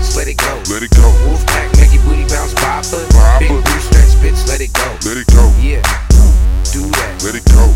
bitch, let it go. Let it go. Wolfpack, make your booty bounce, bopper. Big blue stretch, bitch, let it go. Let it go. Yeah, do that. Let it go.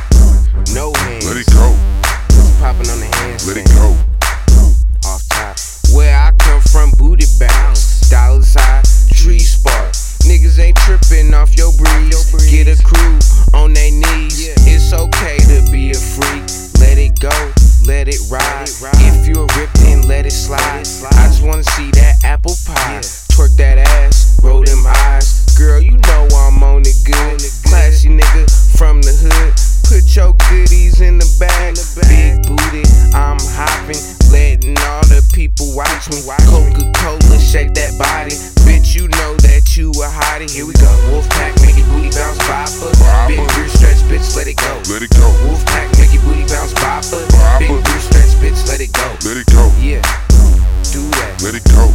No hands. Let it go. Popping on the hands. Let it go. Off top. Where I come from, booty bounce. Dollars high, tree spark. Niggas ain't tripping off your breeze. Get a crew on their knees. It's okay to be a freak. Let it go, let it ride. If you're ripped, then let it slide. I just wanna see that apple pie. Twerk that ass, roll them eyes. Girl, you know I'm on it good. Classy nigga from the hood. Put your goodies in the bag. Big booty, I'm hopping. Letting all the people watch me. Coca-Cola, shake that body. Bitch, you know that you a hottie. Here we go. Wolfpack, make your booty bounce, bopper. Big blue stretch, bitch, let it go. Let it go. Wolfpack, make your booty bounce, bopper. Big blue stretch, bitch, let it go. Let it go. Yeah, do that. Let it go.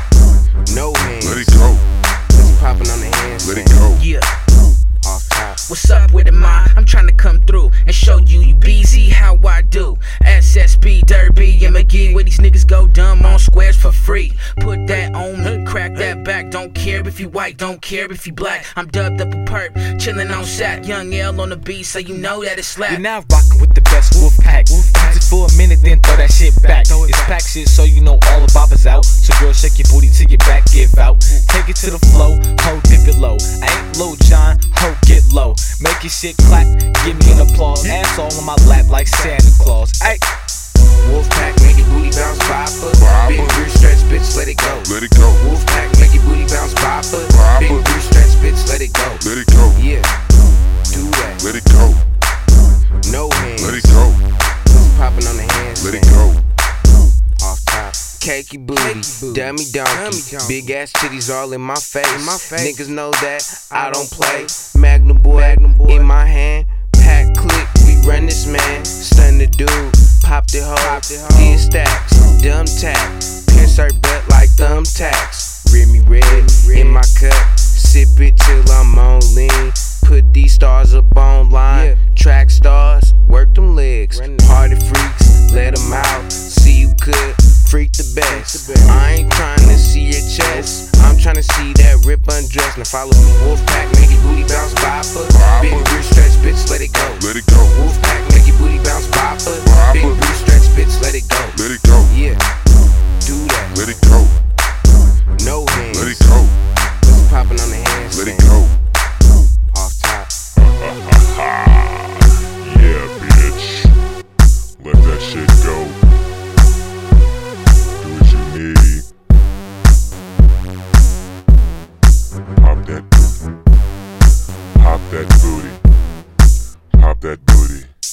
No hands. Let it go. Just popping on the hands. Let it go. Yeah. Off top. What's up with it, ma? I'm trying to come through and show you BZ how I do. SSB, Derby, and McGee, where these niggas go dumb on squares for free. Put that on me, crack that back. Don't care if you white, don't care if you black. I'm dubbed up a perp, chillin' on sack. Young L on the beat, so you know that it's slap. You're now rockin' with the best Wolfpack. Use it for a minute, then throw that shit back. It's pack shit, so you know all the boppers out. So girl, shake your booty till your back give out. Take it to the flow, ho, dip it low. I ain't Lil John, ho, get low. Make your shit clap, give me an applause. Ass all on my lap like Santa Claus. Ay. Wolfpack, make your booty bounce, bopper. Big blue stretch, bitch, let it go. Let it go. Wolfpack, make your booty bounce, bopper. Big blue stretch, bitch, let it go. Let it go. Yeah, do that. Let it go. No hands. Let it go. Just popping on the hands. Let it go. Off top. Cakey booty, dummy donkey, big ass titties all in my face. Niggas know that I don't play. Magnum boy in my hand, pack click, we run this man. Stun the dude, pop the hoe, hit stacks, dumb tack, pierce her butt like thumbtacks. Remy red in my cup, sip it till I'm on lean. Put these stars up online, track stars, work them legs. Party freaks, let them out, see you could freak the best. I ain't trying to see your chest, I'm trying to see that rip undress. Now follow me, Wolfpack, make your booty bounce, bopper. Big blue stretch, bitch, let it go. Let it go. Wolfpack, make your booty bounce, bopper. Big blue stretch, bitch, let it go. Let it go. Yeah, do that. Let it go. No hands. Let it go. Just popping on the hands. Let it go. Off top. Yeah, bitch. Let that shit go. Do what you need. Pop that booty. Pop that booty. Pop that booty.